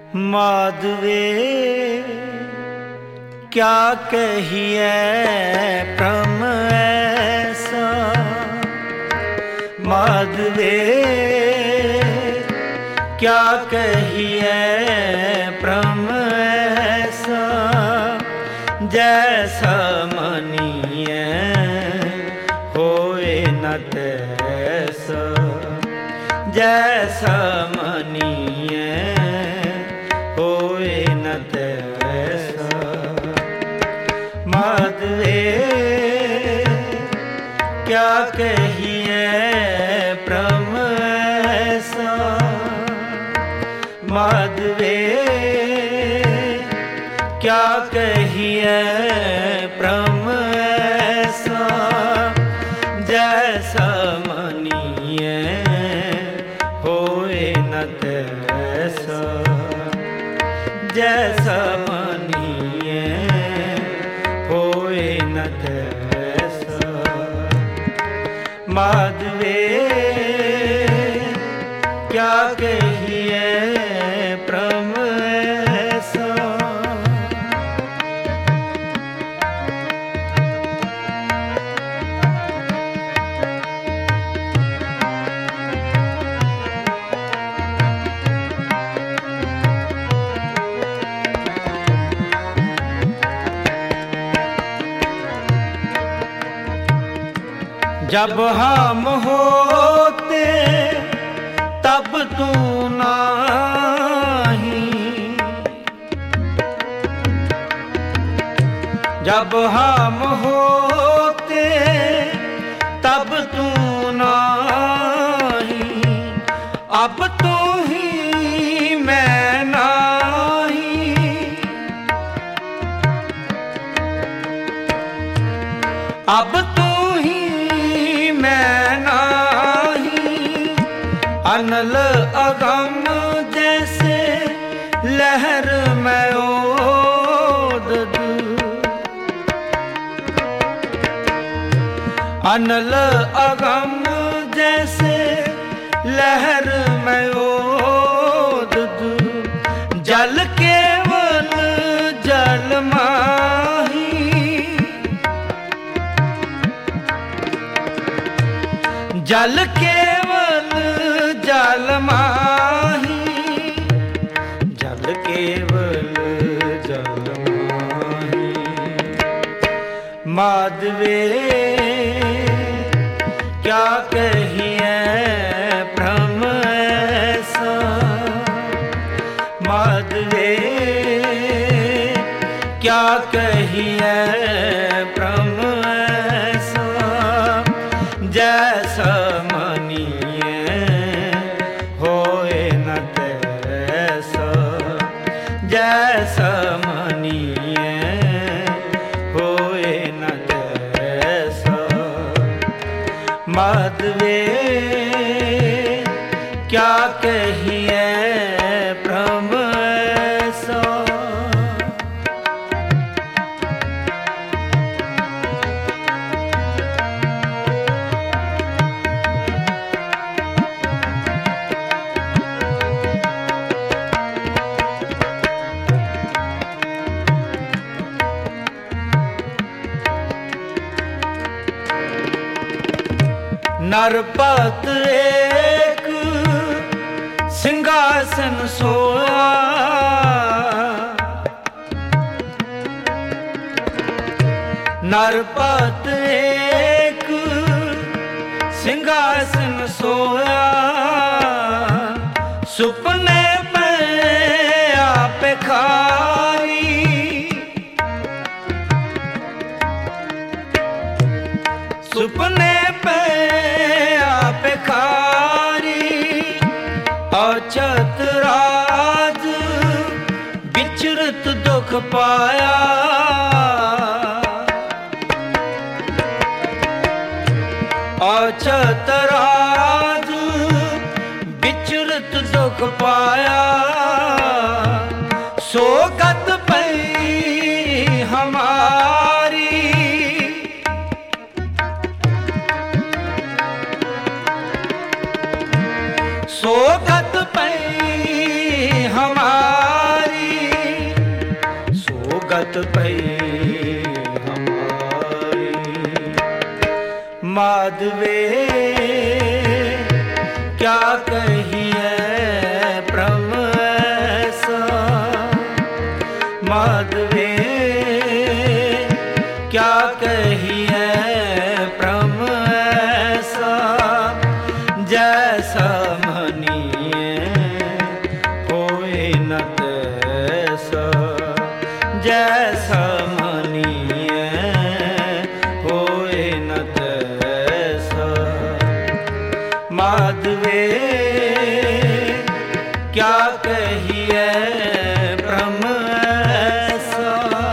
माधवे क्या कहिए प्रम ऐसा, माधवे क्या कहिए प्रम ऐसा, जैसा मनिए होए न तैसा, जैसा मनिए होए न तैसा। माधवे क्या कहिए प्रम ऐसा, माधवे क्या कहिए प्रम ऐसा, जैसा मनिए होए न तैसा, जैसा मनिए होए न तैसा। माधवे क्या कहिए प्रम ऐसा। जब हम होते तब तू नाही, जब हम होते तब तू नाही, अब तू ही मैं नाही, अब तू मैं नाही। अनल अगम जैसे लहर में ओदद, अनल अगम जैसे लहर में ओदद, जल केवल जल माही, जल केवल जल माही, जल केवल जल माही। माधवे क्या कहिए भ्रम ऐसा, माधवे क्या कहिए भ्रम ऐसा, जैसा मनिए होए न तैसा, जैसा मनिए होए न तैसा। माधवे क्या कहिए भ्रम ऐसा। नरपत एक सिंहासन सोया, नरपत एक सिंहासन सोया, सुपने में आप खाई, सुपने पे आप खारी, औचत राज विचरत दुख पाया, औचत राज विचरत दुख पाया, सोगत पई हमारी, सोगत पई हमारी। पई हमारी। माधवे क्या कहिए प्रम ऐसा, माधवे क्या कहिए प्रम ऐसा, जैसा मनिए होए न तैसा, जैसा मनिए होए न तैसा। माधवे क्या कहिए प्रम ऐसा।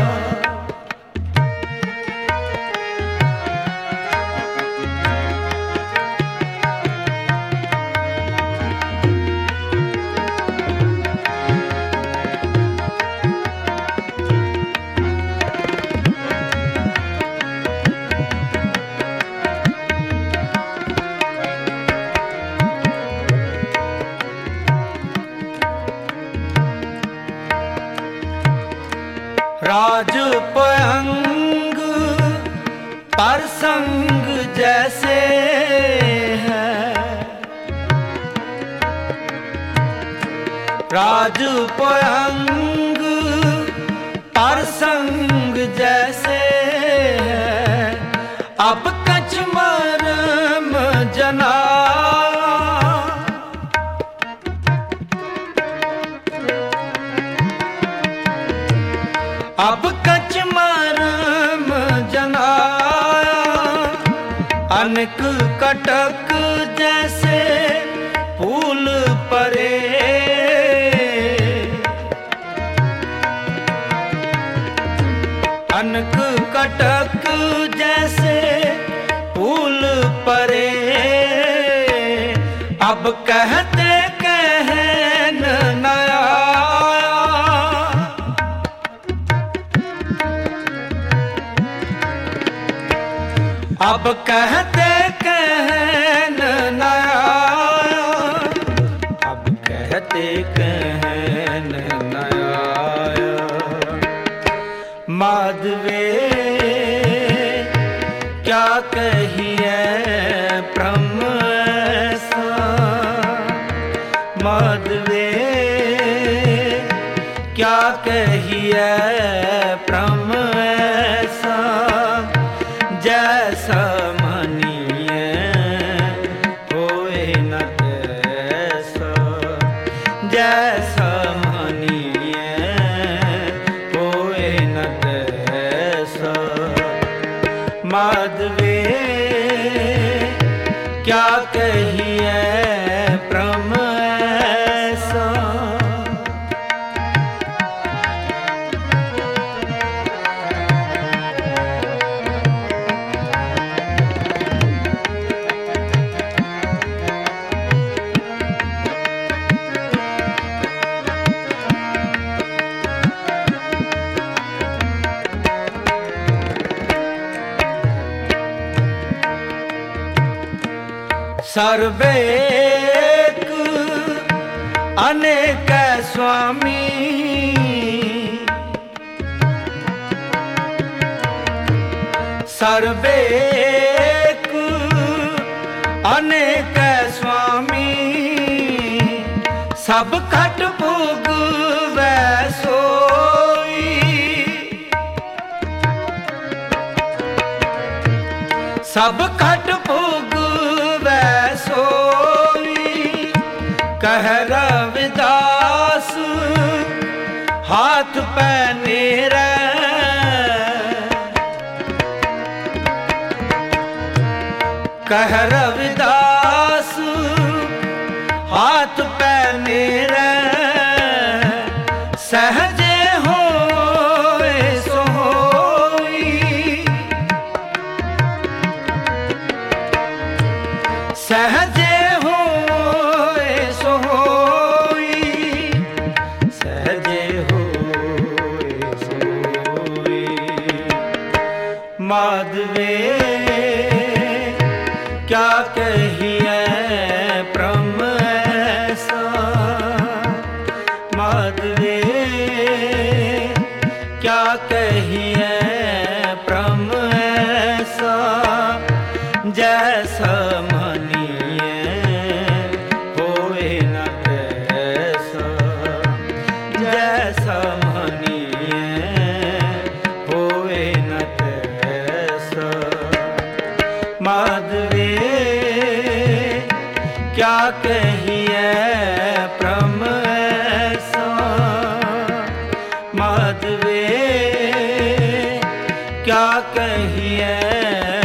राजपयंग परसंग जैसे है, राजपयंग परसंग जैसे है। अब कछ मरम जना, अब कछ मरम जनाया। अनक कटक जैसे फूल परे, अनक कटक जैसे फूल परे। अब कहते कहन न आया, अब कहते कहन न आया, अब कहते कहन न आया। माधवे क्या कहिए प्रम ऐसा, माधवे क्या कहिए प्रम ऐसा, जैसा मनिए होए न तैसा, जैसा मनिए होए न तैसा। माधवे क्या कहिए प्रम ऐसा। सर्वेक अनेक स्वामी, सर्वेक अनेक स्वामी। सब खट भोग वै सोई, सब खट भोग वै सोई। कह रविदास हाथ पैनेरे, कह रविदास हाथ पैनेरे। सहजे होए सो होई, सहजे होए सो होई, सहजे होए सो होई। माधवे क्या कहिए प्रम ऐसा, माधवे क्या कहिए प्रम ऐसा जैसा मनिए होए न तैसा, जैसा मनिए होए न तैसा। माधवे क्या कहिए प्रम ऐसा, माधवे क्या कहिए